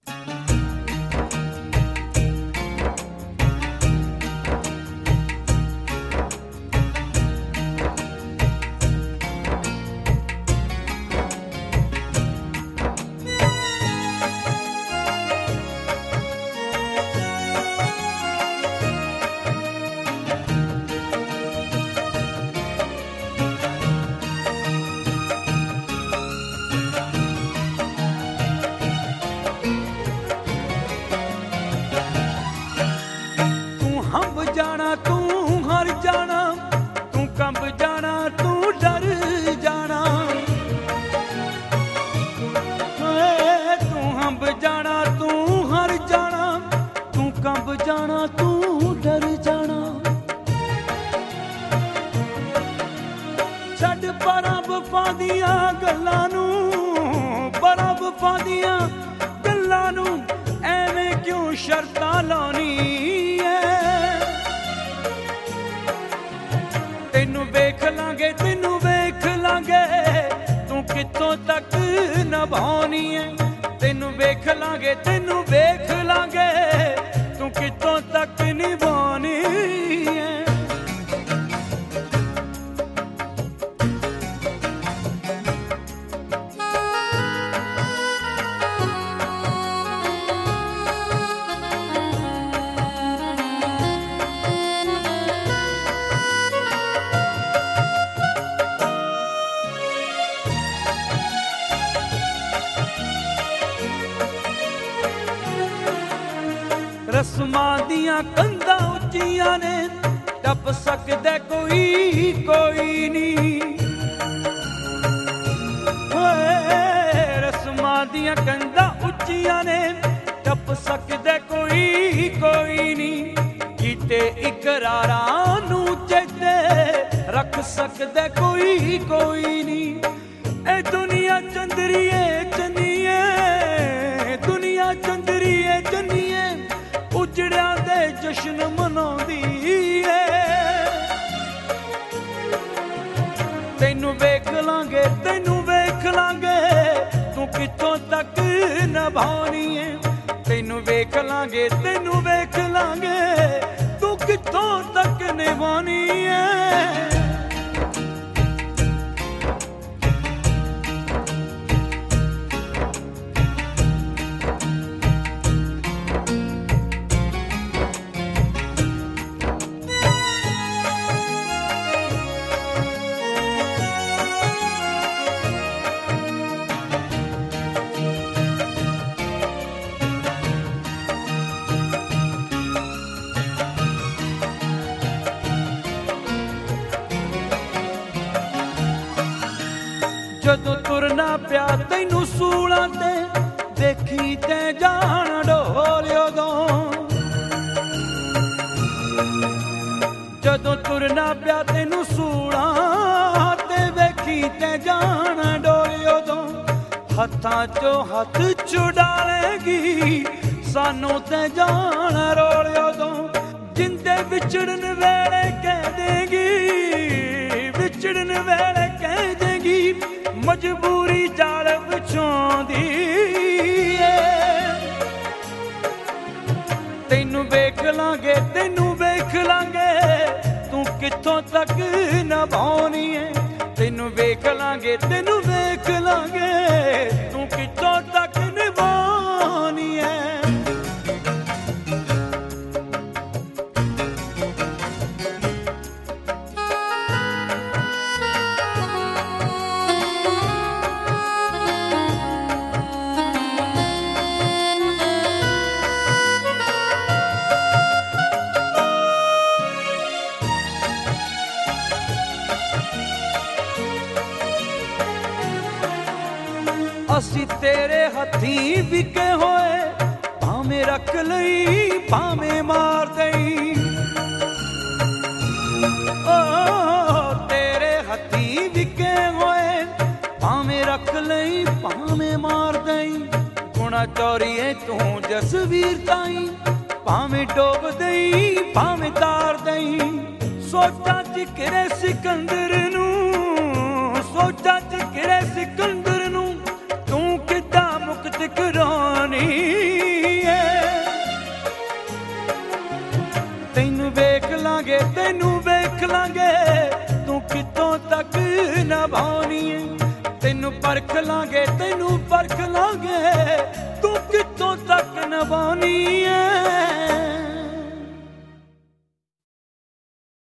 रस्मां दियां कंधां उच्चियां ने टप सकदा कोई नहीं। रस्मां दियां कंधां उच्चियां ने टप सकदा कोई नहीं। कीते इकरारां नूं चेते रख सकदा कोई नहीं। ए दुनिया चंदरीए चन्नीए, दुनिया चंदरीए चन्नीए, उजड़िया दे जश्न मनाउंदी है। तैनू वेख लांगे तू कित्थों तक निभानी है। तैनू वेख लांगे तू कित्थों तक निभानी है। जदों तुरना पिया तैनू सूलां ते देखी ते जान डोलियो दो। जदों तुरना पिया तैनू सूलां ते देखी ते जान डोलियो दो। हत्थां चों हत्थ छुड़ालेगी सानू ते जान रोलियो दो। जिंदे विछड़न वेले कह देगी, विछड़न वेले कह देगी, मजबूरी जाल विछोंदी है। तैनू वेख लांगे तू कित्थों तक निभानी है। तैनू वेख लांगे तू कित्थों तक निभानी है। असी तेरे हथी विके होए, भावें रख लई भावें मार दई। ओ तेरे हथी विके होए, भावें रख लई भावें मार दई। गुणा चोरीए तू जसवीर ताई, भावें डोब दई भावें तार दई। सोचा जिक्रे सिकंदर नू, सोचा जिक्रे सिकंदर नू, तू किद्दां मुक्त करानी ਤੈਨੂੰ ਵੇਖ ਲਾਂਗੇ ਤੈਨੂੰ ਵੇਖ ਲਾਂਗੇ ਤੂੰ ਕਿੱਥੋਂ ਤੱਕ ਨਿਭਾਉਣੀ ਏ ਤੈਨੂੰ ਪਰਖ ਲਾਂਗੇ ਤੈਨੂੰ ਪਰਖ ਲਾਂਗੇ ਤੂੰ ਕਿੱਥੋਂ ਤੱਕ ਨਿਭਾਉਣੀ